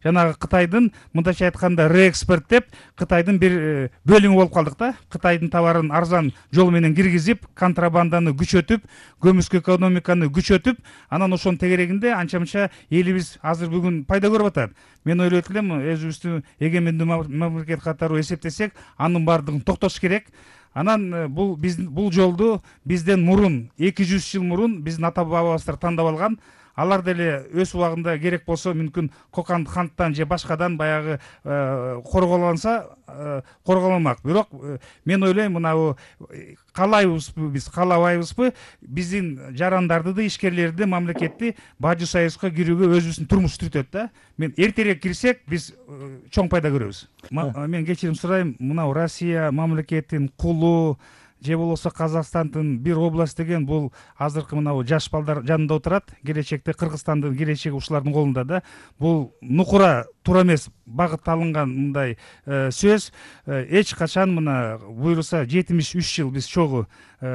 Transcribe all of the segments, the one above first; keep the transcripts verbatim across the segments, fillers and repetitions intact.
жанагы Кытайдын мындайча айтканда реэкспорттеп Кытайдын бир бөлүмү болуп калдык да. Кытайдын товарын арзан жол менен киргизип, контрабанданы күчөтүп, көмүскө экономиканы күчөтүп, анан ошонун тегерегинде анча мынча элибиз азыр бүгүн пайда көрүп атат. Мен ойлойт элем, өзүбүздү эгемендүү мамлекет катары эсептесек, анын баардыгын токтош керек. Анан бул биз бул жолду бизден мурун эки жүз жыл мурун биздин ата бабабыздар тандап алган. Алар деле өз убагында керек болсо мүмкүн Кокан ханттан же башкадан баягы корголонса корголонмак. Бирок мен ойлойм, мына каалайбызбы биз, каалабайбызбы биздин жарандарды да, ишкерлерди, мамлекетти Бажы Союзга кирүүгө өзүбүздүн турмуш түртөт да. Мен эртерээк кирсек, биз чоң пайда көрөбүз. Мен кечирим сурайм, мына Россия мамлекетин кулу же болбосо Казакстандын бир область деген бул азыркы мына жаш балдар жанында отурат. Келечекте Кыргызстандын келечеги ушулардын колунда да. Бул нукура туура эмес багытталынган мындай сөз. Эч качан мына буйруса жетимиш үч жыл биз чогуу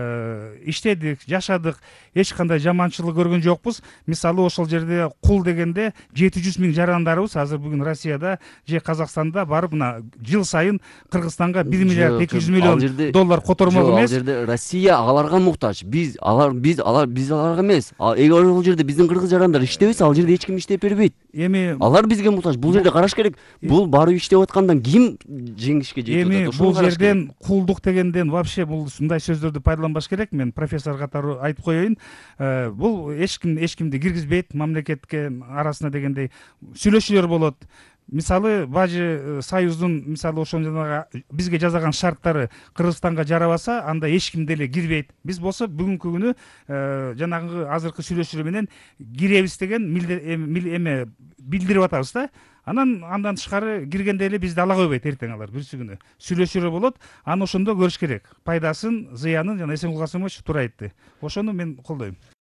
иштедик, жашадык, эч кандай жаманчылык көргөн жокпуз. Мисалы ошол жерде кул дегенде жети жүз миң жарандарыбыз азыр бүгүн Россияда же Казакстанда барып мына жыл сайын Кыргызстанга бир миллиард эки жүз миллион доллар котормок эмес. Ал жерде Россия аларга муктаж. Биз алар биз алар биз аларга эмес. Эгер ошол жерде биздин кыргыз жарандар иштебесе, ал жерде эч ким иштеп бербейт. Эми алар бизге муктаж. Бул жерде караш керек. Бул барып иштеп аткандан ким жеңишке жетип атат? Эми бул жерден кулдук дегенден вообще бул мындай сөздөрдү пайдаланбаш керек. Мен профессор катары айтып коеюн. Бул эч ким эч кимди киргизбейт мамлекетке арасына дегендей сүйлөшүүлөр болот. Мисалы Бажы Союздун мисалы ошол жанагы бизге жасаган шарттары Кыргызстанга жарабаса, анда эч ким деле кирбейт. Биз болсо бүгүнкү күнү жанагы азыркы сүйлөшүүлөр менен киребиз деген эме билдирип атабыз да. Анан андан тышкары киргенде эле бизди ала койбойт эртең алар бүрсү күнү. Сүйлөшүүлөр болот. Аны ошондо көрүш керек. Пайдасын, зыянын жана Эсенкул Касымович туура айтты. Ошону мен колдойм.